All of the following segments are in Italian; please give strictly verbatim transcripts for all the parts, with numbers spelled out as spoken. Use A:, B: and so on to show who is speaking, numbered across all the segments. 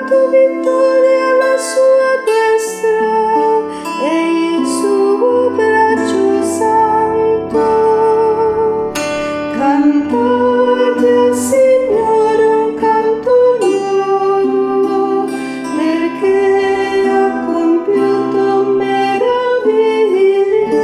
A: dato vittoria alla sua destra e il suo braccio santo. Cantate al Signore un canto nuovo, perché ha compiuto meraviglie.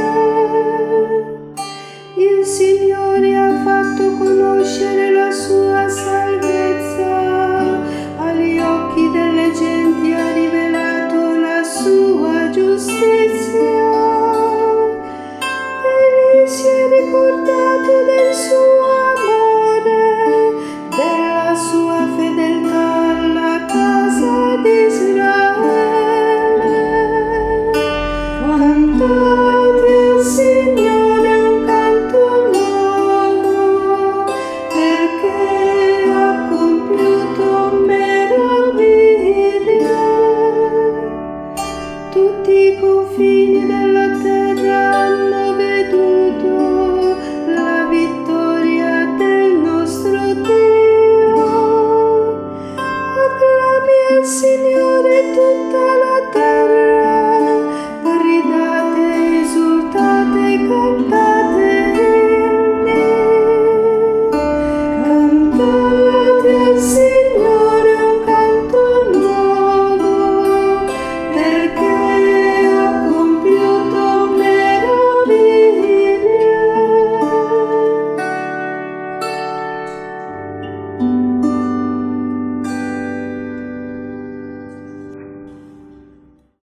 A: Il Signore ha fatto conoscere la sua salvezza, agli occhi delle genti ha rivelato la sua giustizia. Egli si è ricordato del suo amore, della sua fedeltà alla casa di Israele. Cantate al Signore un canto nuovo, perché ha compiuto meraviglie. Tutti i confini della terra hanno veduto la vittoria del nostro Dio. Acclami al Signore tutta